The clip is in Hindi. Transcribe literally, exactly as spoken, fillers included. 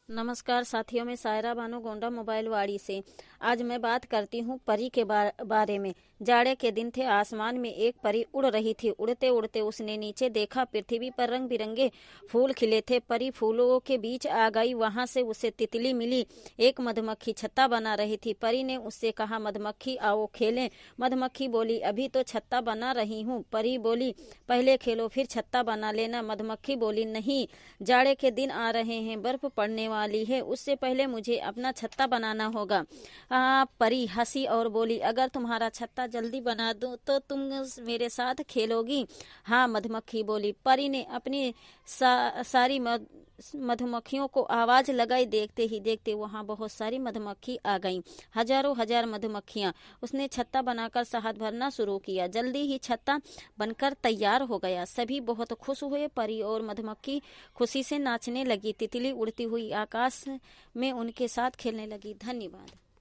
नमस्कार साथियों, में सायरा बानो गोंडा मोबाइल वाड़ी से। आज मैं बात करती हूँ परी के बा, बारे में। जाड़े के दिन थे, आसमान में एक परी उड़ रही थी। उड़ते उड़ते उसने नीचे देखा, पृथ्वी पर रंग बिरंगे फूल खिले थे। परी फूलों के बीच आ गई, वहां से उसे तितली मिली। एक मधुमक्खी छत्ता बना रही थी। परी ने उससे कहा, मधुमक्खी आओ खेलें। मधुमक्खी बोली, अभी तो छत्ता बना रही हूँ। परी बोली, पहले खेलो फिर छत्ता बना लेना। मधुमक्खी बोली, नहीं, जाड़े के दिन आ रहे हैं, बर्फ पड़ने वाली है, उससे पहले मुझे अपना छत्ता बनाना होगा। आ, परी हंसी और बोली, अगर तुम्हारा छत्ता जल्दी बना दूं तो तुम मेरे साथ खेलोगी? हाँ, मधुमक्खी बोली। परी ने अपनी सा, सारी मध, मधुमक्खियों को आवाज लगाई। देखते ही देखते वहां बहुत सारी मधुमक्खी आ गईं, हजारों हजार मधुमक्खियां। उसने छत्ता बनाकर शहद भरना शुरू किया। जल्दी ही छत्ता बनकर तैयार हो गया। सभी बहुत खुश हुए। परी और मधुमक्खी खुशी से नाचने लगी। तितली उड़ती हुई आकाश में उनके साथ खेलने लगी। धन्यवाद।